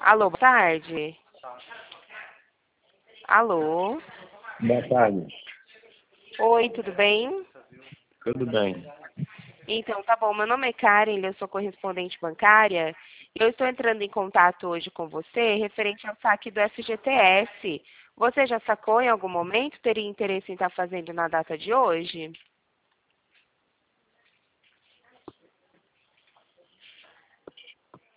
Alô, boa tarde. Alô? Boa tarde. Oi, tudo bem? Tudo bem? Então, tá bom. Meu nome é Karen, eu sou correspondente bancária. E eu estou entrando em contato hoje com você referente ao saque do FGTS. Você já sacou em algum momento? Teria interesse em estar fazendo na data de hoje?